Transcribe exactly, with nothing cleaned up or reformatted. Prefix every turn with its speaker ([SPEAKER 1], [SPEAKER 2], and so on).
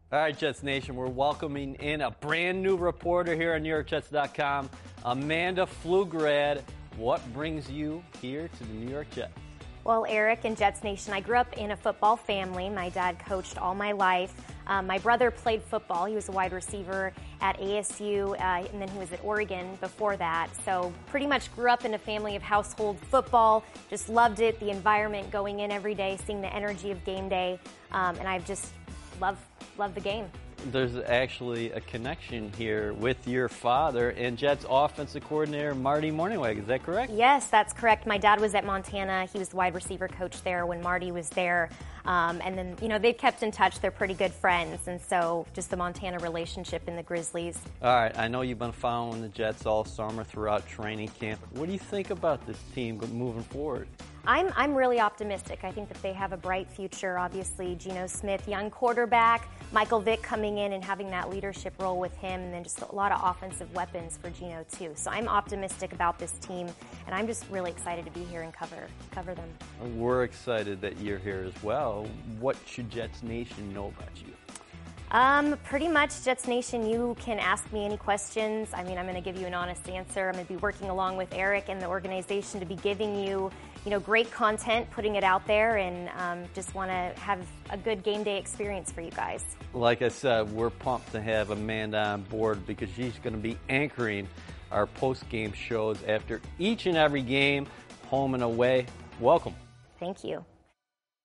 [SPEAKER 1] All right, Jets Nation, we're welcoming in a brand new reporter here on New York Jets dot com, Amanda Pflugrad. What brings you here to the New York Jets?
[SPEAKER 2] Well, Eric and Jets Nation, I grew up in a football family. My dad coached all my life. Um, my brother played football. He was a wide receiver at A S U, uh, and then he was at Oregon before that. So pretty much grew up in a family of household football. Just loved it, the environment, going in every day, seeing the energy of game day, um, and I've just loved, loved the game.
[SPEAKER 1] There's actually a connection here with your father and Jets offensive coordinator Marty Mornhinweg. Is that correct?
[SPEAKER 2] Yes, that's correct. My dad was at Montana. He was the wide receiver coach there when Marty was there. Um, and then, you know, they've kept in touch. They're pretty good friends. And so just the Montana relationship and the Grizzlies.
[SPEAKER 1] All right. I know you've been following the Jets all summer throughout training camp. What do you think about this team moving forward?
[SPEAKER 2] I'm, I'm really optimistic. I think that they have a bright future. Obviously, Geno Smith, young quarterback, Michael Vick coming in and having that leadership role with him, and then just a lot of offensive weapons for Geno too. So I'm optimistic about this team, and I'm just really excited to be here and cover cover them.
[SPEAKER 1] We're excited that you're here as well. What should Jets Nation know about you?
[SPEAKER 2] Um, pretty much, Jets Nation, you can ask me any questions. I mean, I'm going to give you an honest answer. I'm going to be working along with Eric and the organization to be giving you, you know, great content, putting it out there, and um, just want to have a good game day experience for you guys.
[SPEAKER 1] Like I said, we're pumped to have Amanda on board because she's going to be anchoring our post-game shows after each and every game, home and away. Welcome.
[SPEAKER 2] Thank you.